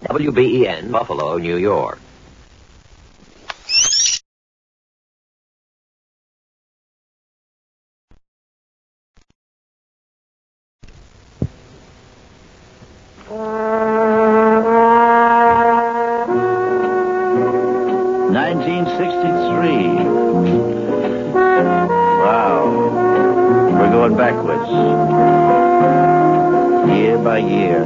WBEN, Buffalo, New York. Backwards, year by year.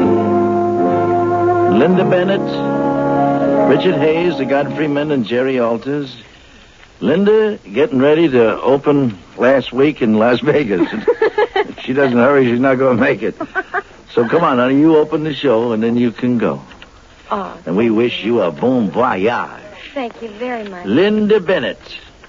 Linda Bennett, Richard Hayes, the Godfreymen, and Jerry Alters. Linda getting ready to open last week in Las Vegas. If she doesn't hurry, she's not going to make it. So come on, honey, you open the show, and then you can go. Oh. And we wish you a bon voyage. Thank you very much. Linda Bennett.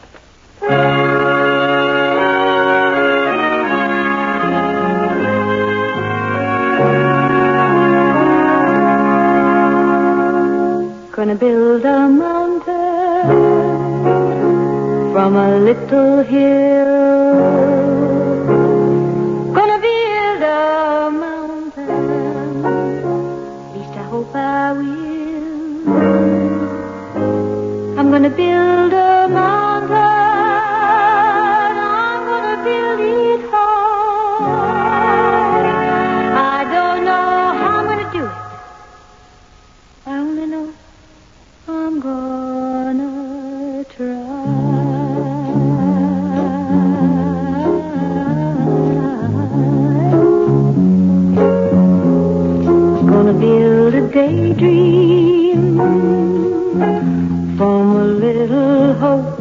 Gonna build a mountain from a little hill. Gonna build a mountain, at least I hope I will. I'm gonna build a mountain, I'm gonna build it high. I don't know how I'm gonna do it, I only know I'm gonna try. Gonna build a daydream from a little hope.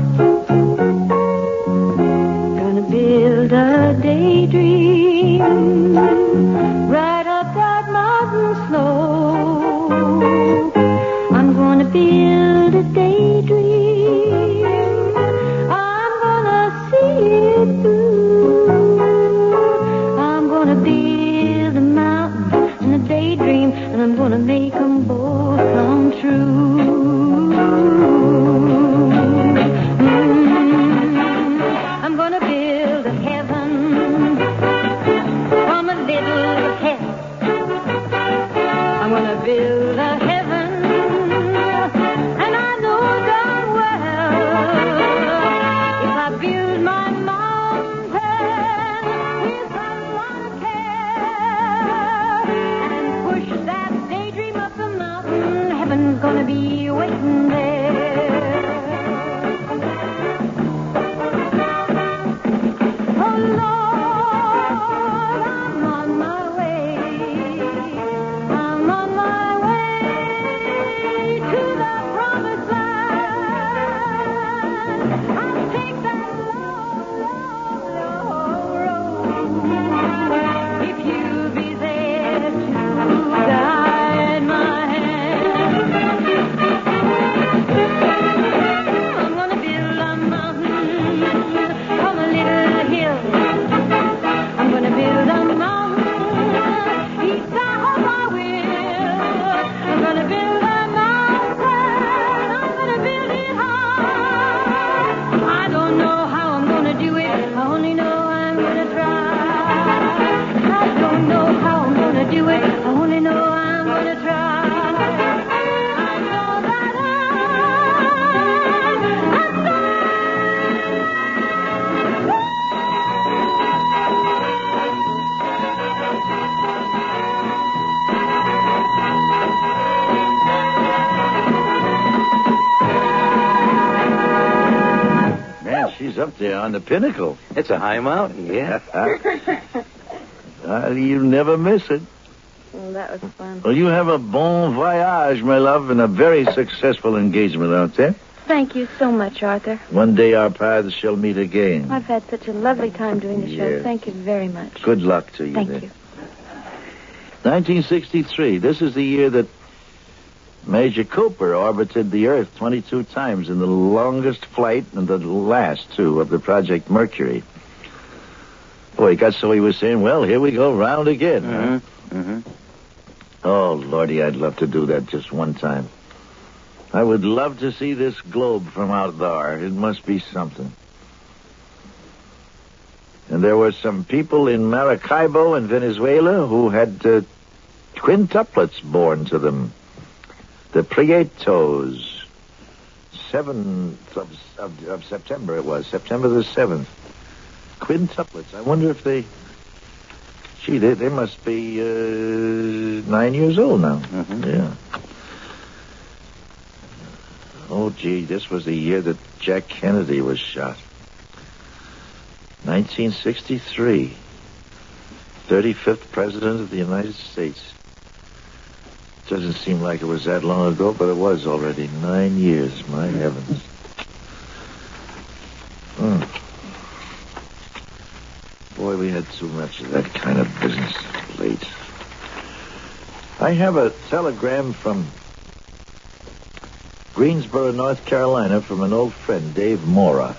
Gonna build a daydream right up that mountain slope. I'm gonna build a daydream. I'm gonna see it through. I'm gonna build a mountain and a daydream, and I'm gonna make them both come true. I'm gonna build a heaven from a little hell. I'm gonna build a heaven. Gonna be waiting there. Oh Lord, I'm on my way. I'm on my way to the promised land. I'll take that long, long road. If you'll be there to guide my hand. She's up there on the pinnacle. It's a high mountain, yeah. You never miss it. Well, that was fun. Well, you have a bon voyage, my love, and a very successful engagement out there. Thank you so much, Arthur. One day our paths shall meet again. I've had such a lovely time doing the show. Yes. Thank you very much. Good luck to you. Thank then. you. 1963. This is the year that Major Cooper orbited the Earth 22 times in the longest flight and the last, too, of the Project Mercury. Boy, he got so he was saying, well, here we go, round again. Mm-hmm. Mm-hmm. Oh, Lordy, I'd love to do that just one time. I would love to see this globe from out there. It must be something. And there were some people in Maracaibo in Venezuela who had quintuplets born to them. The Prietos. 7th of September it was. September the 7th. Quintuplets. I wonder if they... Gee, they must be 9 years old now. Mm-hmm. Yeah. Oh, gee, this was the year that Jack Kennedy was shot. 1963. 35th President of the United States. Doesn't seem like it was that long ago, but it was already 9 years. My heavens. Boy, we had too much of that kind of business late. I have a telegram from Greensboro, North Carolina, from an old friend, Dave Mora.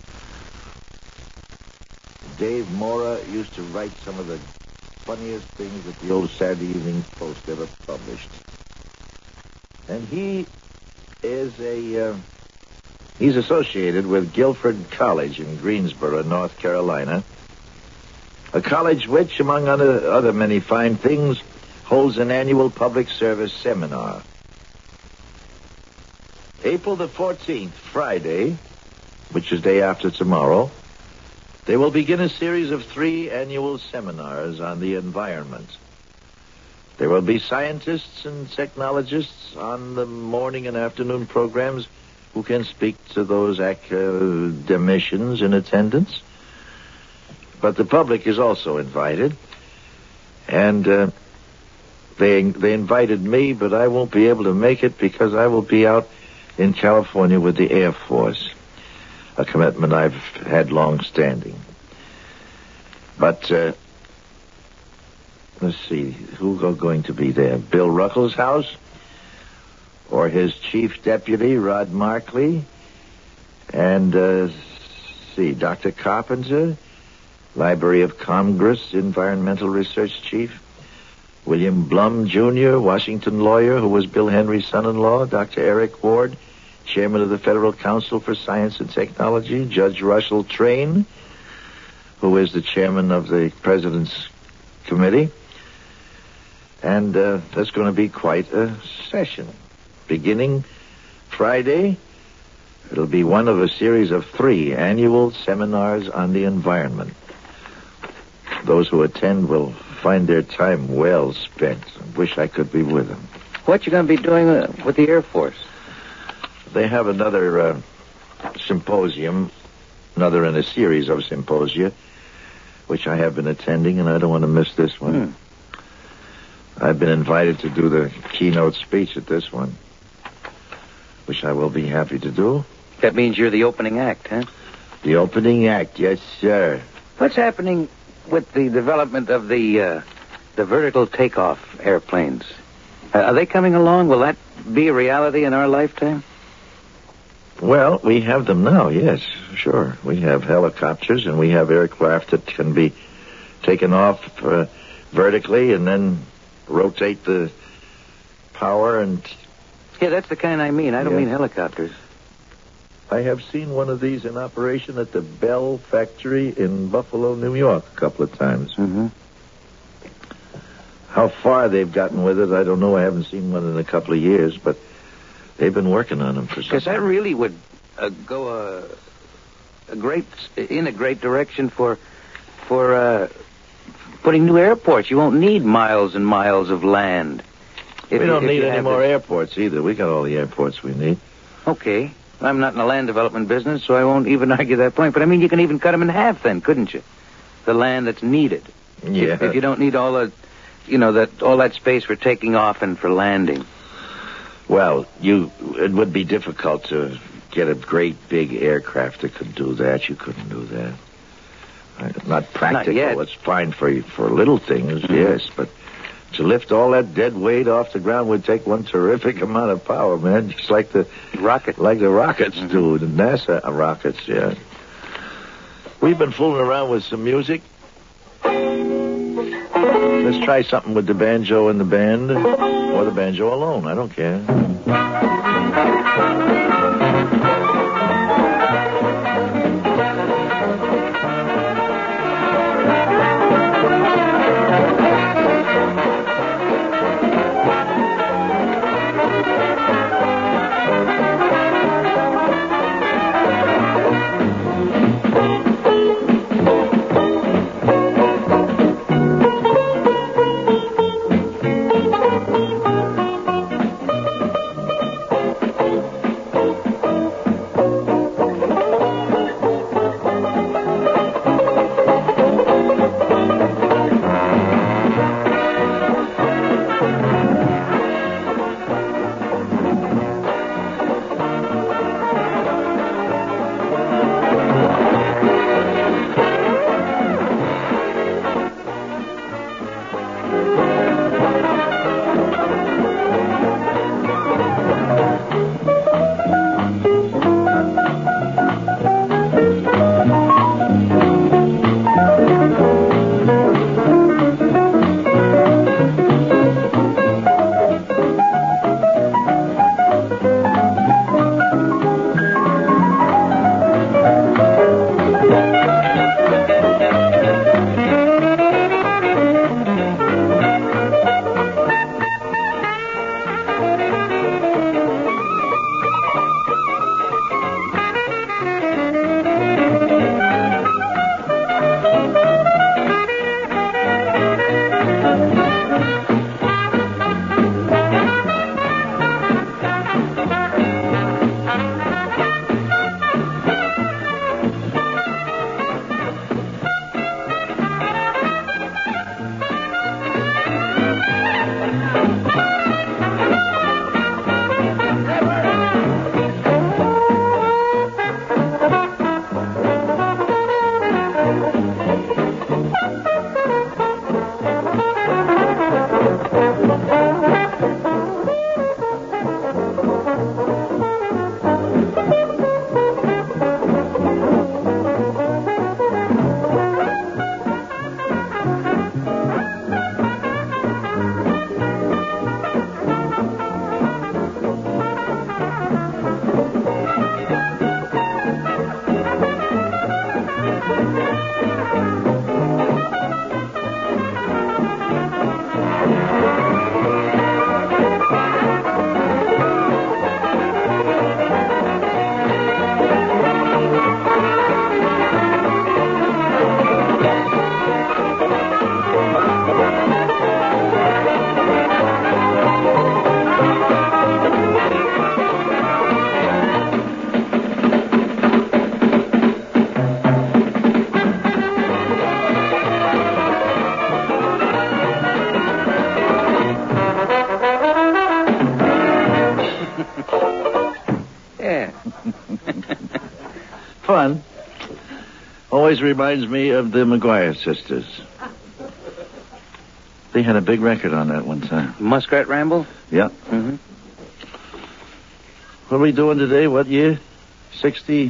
Dave Mora used to write some of the funniest things that the old Saturday Evening Post ever published. And he is he's associated with Guilford College in Greensboro, North Carolina. A college which, among other many fine things, holds an annual public service seminar. April the 14th, Friday, which is day after tomorrow, they will begin a series of 3 annual seminars on the environment. There will be scientists and technologists on the morning and afternoon programs who can speak to those academicians in attendance. But the public is also invited. And they invited me, but I won't be able to make it because I will be out in California with the Air Force. A commitment I've had long standing. But, let's see, who are going to be there? Bill Ruckelshaus? Or his chief deputy, Rod Markley? And, Dr. Carpenter? Library of Congress Environmental Research Chief? William Blum, Jr., Washington lawyer, who was Bill Henry's son-in-law? Dr. Eric Ward, chairman of the Federal Council for Science and Technology? Judge Russell Train, who is the chairman of the President's Committee. And that's going to be quite a session. Beginning Friday, it'll be one of a series of 3 annual seminars on the environment. Those who attend will find their time well spent. I wish I could be with them. What you going to be doing with the Air Force? They have another symposium, another in a series of symposia, which I have been attending, and I don't want to miss this one. I've been invited to do the keynote speech at this one, which I will be happy to do. That means you're the opening act, huh? The opening act, yes, sir. What's happening with the development of the vertical takeoff airplanes? Are they coming along? Will that be a reality in our lifetime? Well, we have them now, yes, sure. We have helicopters and we have aircraft that can be taken off vertically and then rotate the power and... Yeah, that's the kind I mean. I don't mean helicopters. I have seen one of these in operation at the Bell factory in Buffalo, New York, a couple of times. Mm-hmm. How far they've gotten with it, I don't know. I haven't seen one in a couple of years, but they've been working on them for some time. Because that really would go in a great direction for putting new airports. You won't need miles and miles of land. We don't need any more airports either. We got all the airports we need. Okay. I'm not in the land development business, so I won't even argue that point. But, I mean, you can even cut them in half then, couldn't you? The land that's needed. Yeah. If you don't need all that space for taking off and for landing. Well, it would be difficult to get a great big aircraft that could do that. You couldn't do that. Not practical. Not yet. It's fine for little things, yes, but to lift all that dead weight off the ground would take one terrific amount of power, man. Just like the rocket, like the rockets do, the NASA rockets. Yeah. We've been fooling around with some music. Let's try something with the banjo in the band, or the banjo alone. I don't care. fun. Always reminds me of the McGuire sisters. They had a big record on that one time. Muskrat Ramble? Yeah. Mm-hmm. What are we doing today? What year? 63.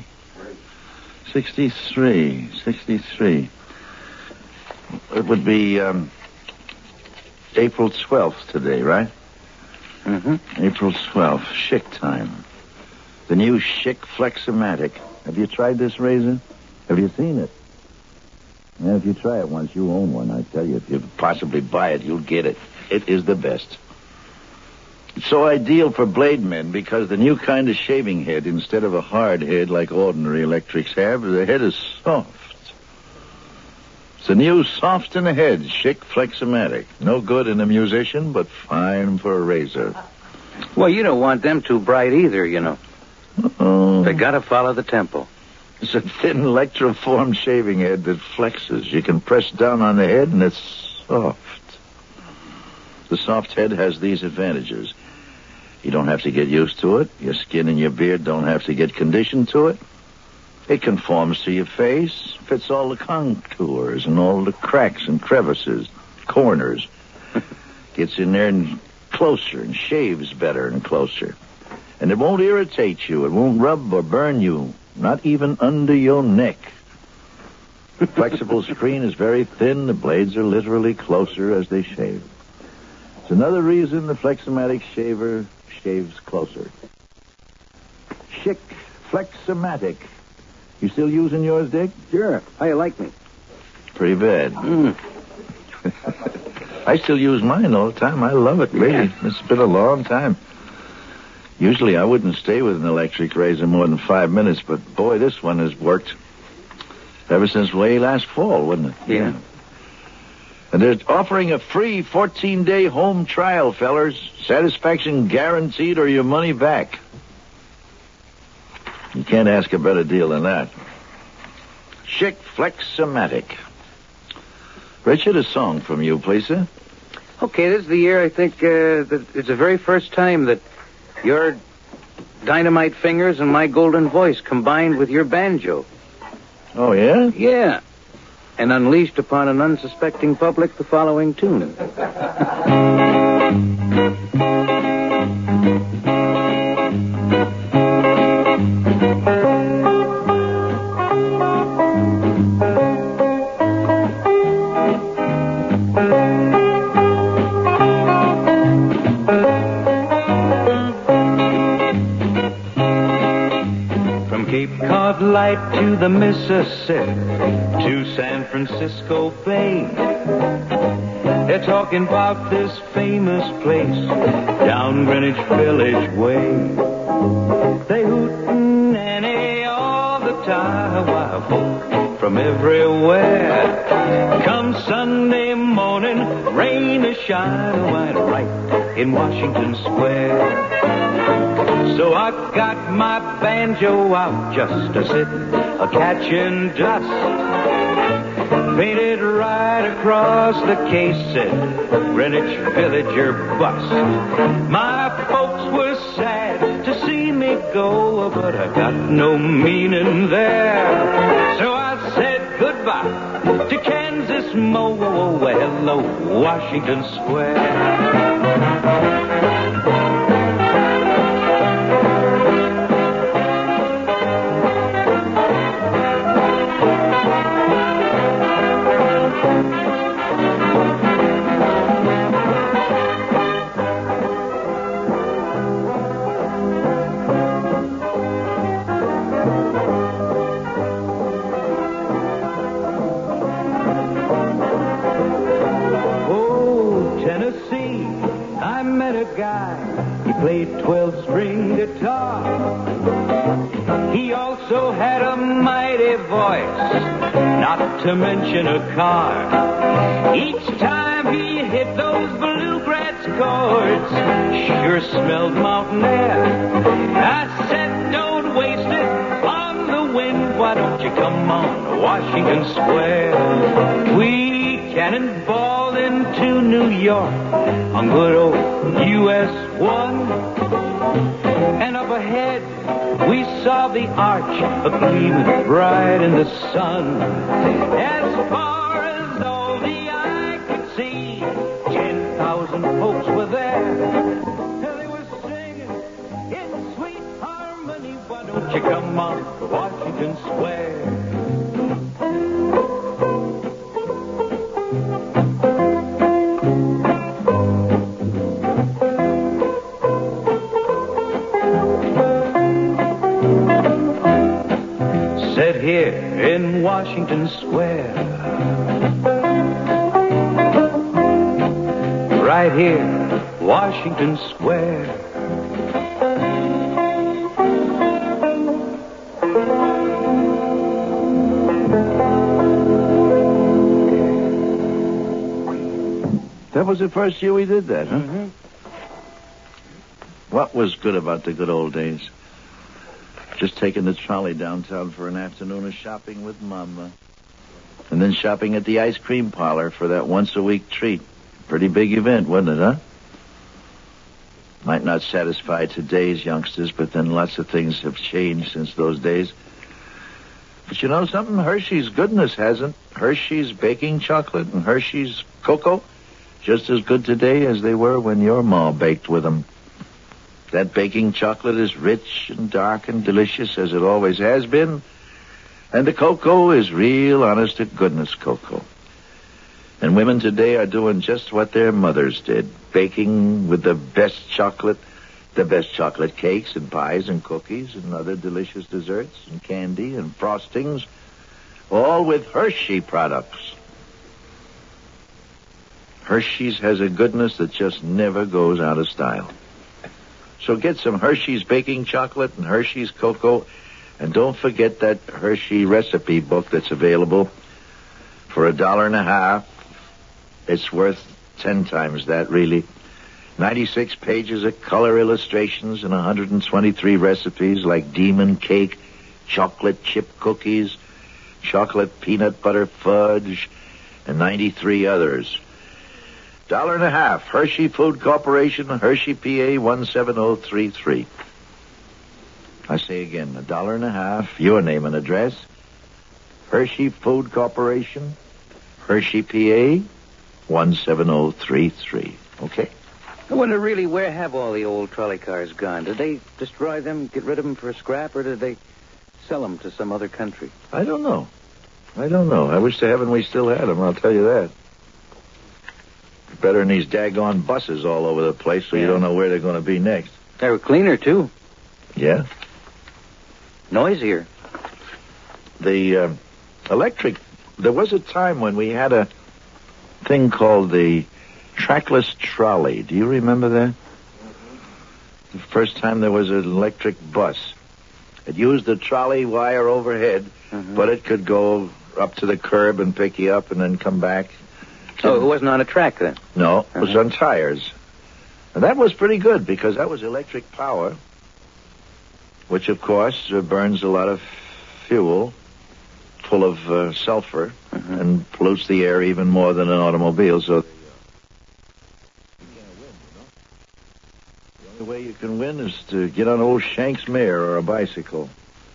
63. It would be April 12th today, right? Mm-hmm. April 12th. Schick time. The new Schick Flexomatic. Have you tried this razor? Have you seen it? Yeah, if you try it once, you own one. I tell you, if you possibly buy it, you'll get it. It is the best. It's so ideal for blade men because the new kind of shaving head, instead of a hard head like ordinary electrics have, the head is soft. It's a new soft in the head, Schick Flexomatic. No good in a musician, but fine for a razor. Well, you don't want them too bright either, you know. Oh. They gotta follow the tempo. It's a thin electroformed shaving head that flexes. You can press down on the head and it's soft. The soft head has these advantages. You don't have to get used to it. Your skin and your beard don't have to get conditioned to it. It conforms to your face, fits all the contours and all the cracks and crevices, corners. Gets in there and closer and shaves better and closer. And it won't irritate you. It won't rub or burn you. Not even under your neck. The flexible screen is very thin. The blades are literally closer as they shave. It's another reason the Flexomatic shaver shaves closer. Schick Flexomatic. You still using yours, Dick? Sure. How you like me? Pretty bad. I still use mine all the time. I love it, really. Yeah. It's been a long time. Usually I wouldn't stay with an electric razor more than 5 minutes, but boy, this one has worked ever since way last fall, wouldn't it? Yeah. And they're offering a free 14-day home trial, fellers. Satisfaction guaranteed or your money back. You can't ask a better deal than that. Schick Flexomatic. Richard, a song from you, please, sir. Okay, this is the year I think that it's the very first time that your dynamite fingers and my golden voice combined with your banjo. Oh, yeah? Yeah. And unleashed upon an unsuspecting public the following tune. Cape Cod Light to the Mississippi, to San Francisco Bay. They're talking about this famous place down Greenwich Village way. They hoot and nanny all the time, while folk from everywhere come Sunday morning, rain or shine, right in Washington Square. So I got my banjo out just to sit a-catching dust. Painted right across the case said Greenwich Villager bust. My folks were sad to see me go, but I got no meaning there. So I said goodbye to Kansas Mo. Hello, Washington Square. Played 12-string guitar. He also had a mighty voice, not to mention a car. Each time he hit those bluegrass chords, sure smelled mountain air. I said, don't waste it on the wind. Why don't you come on Washington Square? We cannonballed into New York on good old US 1. And up ahead, we saw the arch a-gleaming bright in the sun. As far as all the eye could see, 10,000 folks were there. And they were singing in sweet harmony. Why don't you come on to Washington Square? Set here in Washington Square, right here, Washington Square. That was the first year we did that, huh? Mm-hmm. What was good about the good old days? Just taking the trolley downtown for an afternoon of shopping with Mama. And then shopping at the ice cream parlor for that once-a-week treat. Pretty big event, wasn't it, huh? Might not satisfy today's youngsters, but then lots of things have changed since those days. But you know something? Hershey's goodness hasn't. Hershey's baking chocolate and Hershey's cocoa, just as good today as they were when your ma baked with them. That baking chocolate is rich and dark and delicious as it always has been. And the cocoa is real, honest-to-goodness cocoa. And women today are doing just what their mothers did, baking with the best chocolate cakes and pies and cookies and other delicious desserts and candy and frostings, all with Hershey products. Hershey's has a goodness that just never goes out of style. So get some Hershey's baking chocolate and Hershey's cocoa, and don't forget that Hershey recipe book that's available for $1.50. It's worth 10 times that, really. 96 pages of color illustrations and 123 recipes like demon cake, chocolate chip cookies, chocolate peanut butter fudge, and 93 others. $1.50. Hershey Food Corporation, Hershey, PA 17033. I say again, $1.50. Your name and address. Hershey Food Corporation, Hershey, PA 17033. Okay? I wonder really where have all the old trolley cars gone? Did they destroy them, get rid of them for scrap, or did they sell them to some other country? I don't know. I wish to heaven we still had them, I'll tell you that. Better than these daggone buses all over the place so you don't know where they're going to be next. They were cleaner, too. Yeah? Noisier. The electric... There was a time when we had a thing called the trackless trolley. Do you remember that? The first time there was an electric bus. It used the trolley wire overhead, but it could go up to the curb and pick you up and then come back. Oh, it wasn't on a track then? No, it was on tires. And that was pretty good because that was electric power, which, of course, burns a lot of fuel full of sulfur and pollutes the air even more than an automobile. So you can't win, you know? The only way you can win is to get on old Shank's mare or a bicycle.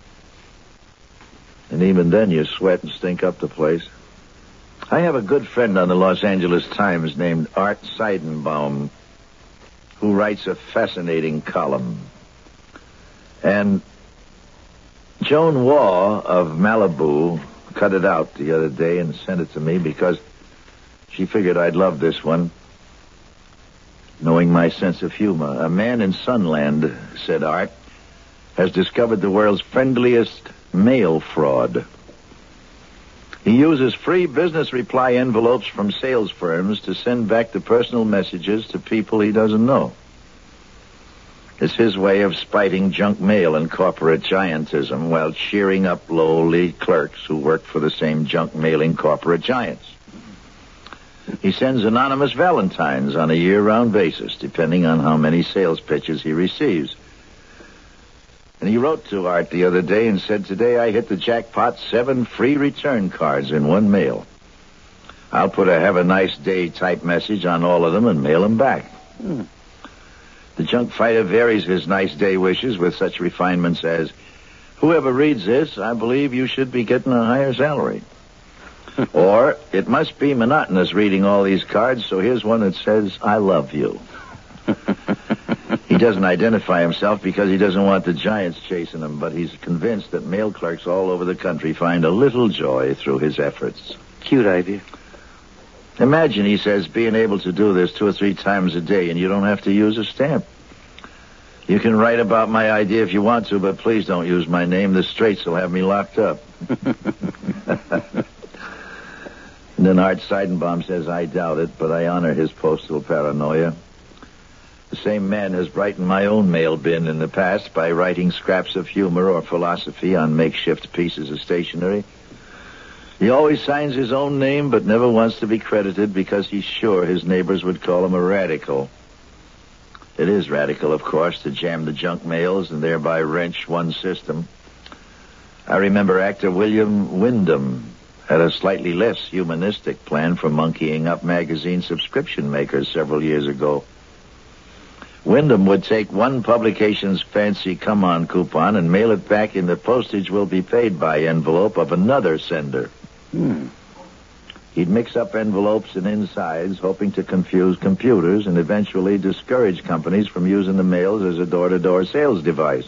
And even then you sweat and stink up the place. I have a good friend on the Los Angeles Times named Art Seidenbaum, who writes a fascinating column. And Joan Waugh of Malibu cut it out the other day and sent it to me because she figured I'd love this one, knowing my sense of humor. A man in Sunland, said Art, has discovered the world's friendliest mail fraud. He uses free business reply envelopes from sales firms to send back the personal messages to people he doesn't know. It's his way of spiting junk mail and corporate giantism while cheering up lowly clerks who work for the same junk mailing corporate giants. He sends anonymous valentines on a year-round basis, depending on how many sales pitches he receives. And he wrote to Art the other day and said, today I hit the jackpot, 7 free return cards in one mail. I'll put a have a nice day type message on all of them and mail them back. The The junk fighter varies his nice day wishes with such refinements as, "Whoever reads this, I believe you should be getting a higher salary." Or, "It must be monotonous reading all these cards, so here's one that says, I love you." He doesn't identify himself because he doesn't want the giants chasing him, but he's convinced that mail clerks all over the country find a little joy through his efforts. Cute idea. Imagine, he says, being able to do this 2 or 3 times a day and you don't have to use a stamp. "You can write about my idea if you want to, but please don't use my name. The Straits will have me locked up." And then Art Seidenbaum says, "I doubt it, but I honor his postal paranoia. The same man has brightened my own mail bin in the past by writing scraps of humor or philosophy on makeshift pieces of stationery. He always signs his own name, but never wants to be credited because he's sure his neighbors would call him a radical. It is radical, of course, to jam the junk mails and thereby wrench one system. I remember actor William Wyndham had a slightly less humanistic plan for monkeying up magazine subscription makers several years ago. Wyndham would take one publication's fancy come-on coupon and mail it back in the postage will be paid by envelope of another sender. He'd mix up envelopes and insides, hoping to confuse computers and eventually discourage companies from using the mails as a door-to-door sales device.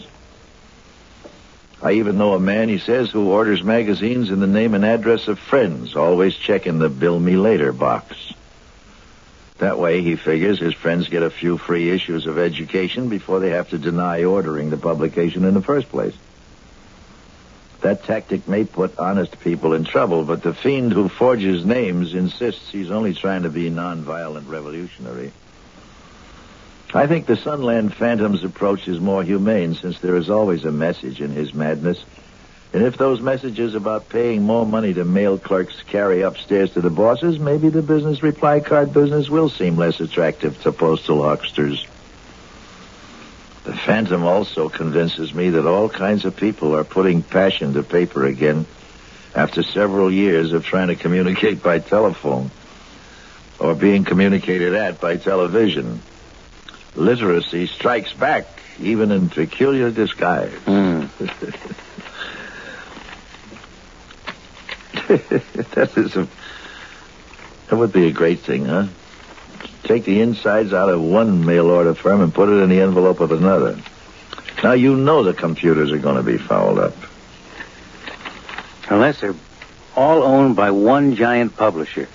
I even know a man, he says, who orders magazines in the name and address of friends, always checking the bill me later box. That way, he figures, his friends get a few free issues of education before they have to deny ordering the publication in the first place. That tactic may put honest people in trouble, but the fiend who forges names insists he's only trying to be nonviolent revolutionary. I think the Sunland Phantom's approach is more humane, since there is always a message in his madness. And if those messages about paying more money to mail clerks carry upstairs to the bosses, maybe the business reply card business will seem less attractive to postal hucksters. The Phantom also convinces me that all kinds of people are putting passion to paper again after several years of trying to communicate by telephone or being communicated at by television. Literacy strikes back, even in peculiar disguise. That would be a great thing, huh? Take the insides out of one mail order firm and put it in the envelope of another. Now you know the computers are going to be fouled up. Unless they're all owned by one giant publisher.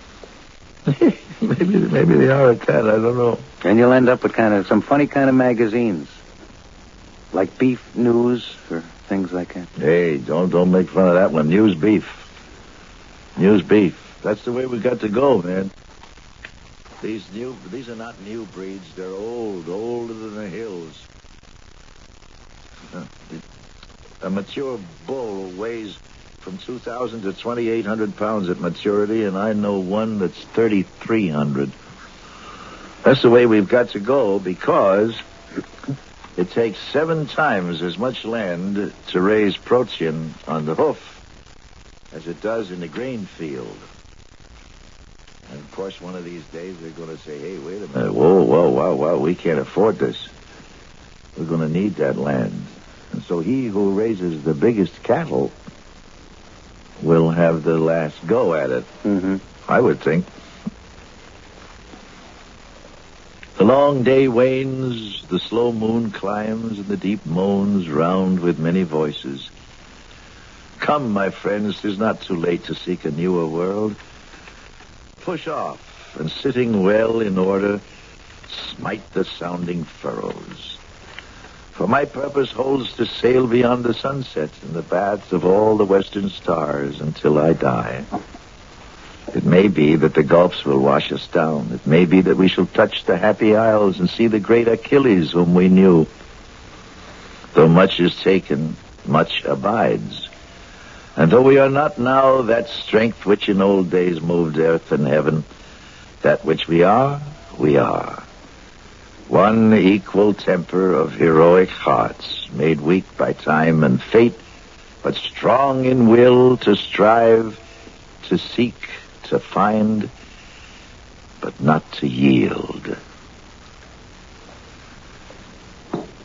Maybe they are at that. I don't know. And you'll end up with some funny kind of magazines. Like Beef News or things like that. Hey, don't make fun of that one. News Beef. News Beef. That's the way we got to go, man. These are not new breeds. They're older than the hills. A mature bull weighs from 2,000 to 2,800 pounds at maturity, and I know one that's 3,300. That's the way we've got to go because it takes 7 times as much land to raise protein on the hoof as it does in the grain field. And, of course, one of these days they're going to say, hey, wait a minute. Whoa, we can't afford this. We're going to need that land. And so he who raises the biggest cattle will have the last go at it. I would think. The long day wanes, the slow moon climbs, and the deep moans round with many voices. Come, my friends, 'tis not too late to seek a newer world. Push off, and sitting well in order, smite the sounding furrows. For my purpose holds to sail beyond the sunset in the baths of all the western stars until I die. It may be that the gulfs will wash us down. It may be that we shall touch the happy isles and see the great Achilles whom we knew. Though much is taken, much abides. And though we are not now that strength which in old days moved earth and heaven, that which we are, we are. One equal temper of heroic hearts, made weak by time and fate, but strong in will to strive, to seek, to find, but not to yield.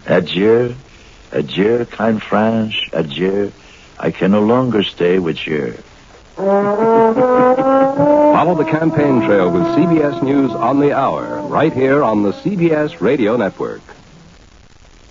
Adieu, adieu, kind France, adieu. I can no longer stay with you. Follow the campaign trail with CBS News on the Hour, right here on the CBS Radio Network.